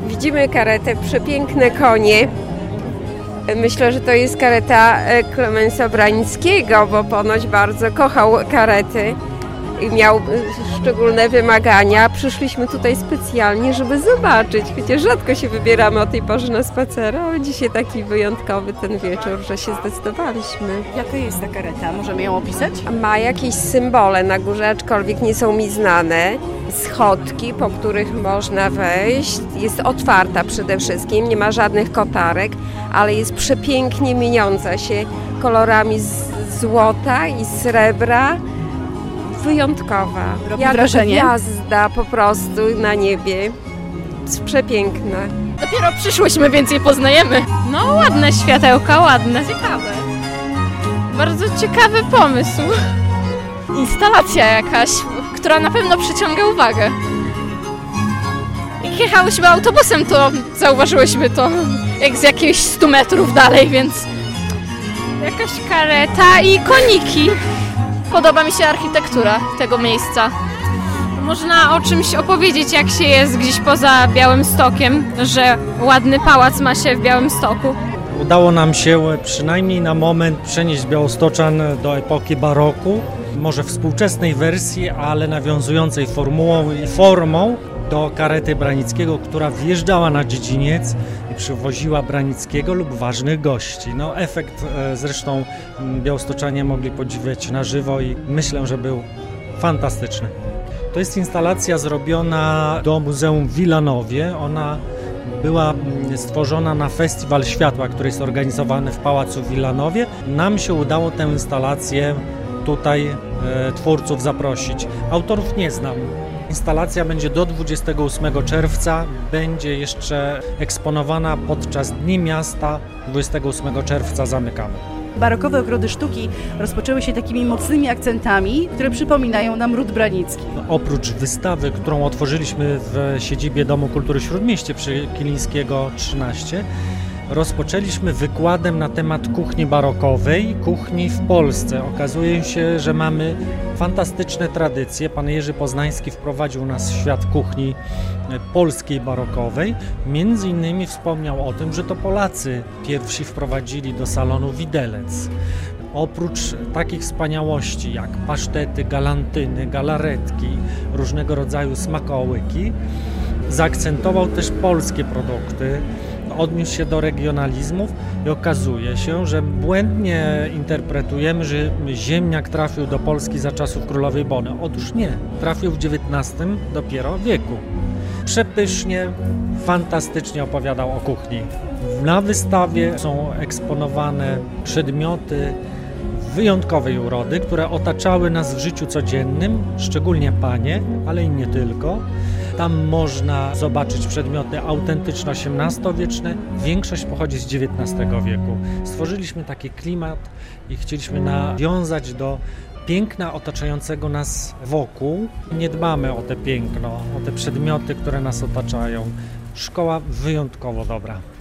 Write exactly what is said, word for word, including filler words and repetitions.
Widzimy karetę, przepiękne konie. Myślę, że to jest kareta Klemensa Branickiego, bo ponoć bardzo kochał karety i miał szczególne wymagania. Przyszliśmy tutaj specjalnie, żeby zobaczyć, chociaż rzadko się wybieramy o tej porze na spacer, ale dzisiaj taki wyjątkowy ten wieczór, że się zdecydowaliśmy. Jaka jest ta kareta? Możemy ją opisać? Ma jakieś symbole na górze, aczkolwiek nie są mi znane. Schodki, po których można wejść. Jest otwarta przede wszystkim, nie ma żadnych kotarek, ale jest przepięknie mieniąca się kolorami z złota i srebra. Wyjątkowa. Robi Jak wrażenie? gwiazda po prostu na niebie. Jest przepiękna. Dopiero przyszłyśmy, więc je poznajemy. No ładne światełka, ładne. Ciekawe. Bardzo ciekawy pomysł. Instalacja jakaś, która na pewno przyciąga uwagę. Jak jechałyśmy autobusem, to zauważyłyśmy to jak z jakichś stu metrów dalej, więc jakaś kareta i koniki. Podoba mi się architektura tego miejsca. Można o czymś opowiedzieć, jak się jest gdzieś poza Białymstokiem, że ładny pałac ma się w Białymstoku. Udało nam się przynajmniej na moment przenieść Białostoczan do epoki baroku, może współczesnej wersji, ale nawiązującej formułą i formą do karety Branickiego, która wjeżdżała na dziedziniec i przywoziła Branickiego lub ważnych gości. No, efekt zresztą białostoczanie mogli podziwiać na żywo i myślę, że był fantastyczny. To jest instalacja zrobiona do Muzeum w Wilanowie. Ona była stworzona na Festiwal Światła, który jest organizowany w Pałacu w Wilanowie. Nam się udało tę instalację tutaj e, twórców zaprosić. Autorów nie znam. Instalacja będzie do dwudziestego ósmego czerwca, będzie jeszcze eksponowana podczas Dni Miasta. dwudziestego ósmego czerwca zamykamy. Barokowe ogrody sztuki rozpoczęły się takimi mocnymi akcentami, które przypominają nam ród branicki. Oprócz wystawy, którą otworzyliśmy w siedzibie Domu Kultury Śródmieście przy Kilińskiego trzynaście, rozpoczęliśmy wykładem na temat kuchni barokowej, kuchni w Polsce. Okazuje się, że mamy fantastyczne tradycje. Pan Jerzy Poznański wprowadził nas w świat kuchni polskiej barokowej. Między innymi wspomniał o tym, że to Polacy pierwsi wprowadzili do salonu widelec. Oprócz takich wspaniałości jak pasztety, galantyny, galaretki, różnego rodzaju smakołyki, zaakcentował też polskie produkty. Odniósł się do regionalizmów i okazuje się, że błędnie interpretujemy, że ziemniak trafił do Polski za czasów królowej Bony. Otóż nie, trafił w dziewiętnastym dopiero wieku. Przepysznie, fantastycznie opowiadał o kuchni. Na wystawie są eksponowane przedmioty wyjątkowej urody, które otaczały nas w życiu codziennym, szczególnie panie, ale i nie tylko. Tam można zobaczyć przedmioty autentyczne osiemnastowieczne, większość pochodzi z dziewiętnastego wieku. Stworzyliśmy taki klimat i chcieliśmy nawiązać do piękna otaczającego nas wokół. Nie dbamy o te piękno, o te przedmioty, które nas otaczają. Szkoła wyjątkowo dobra.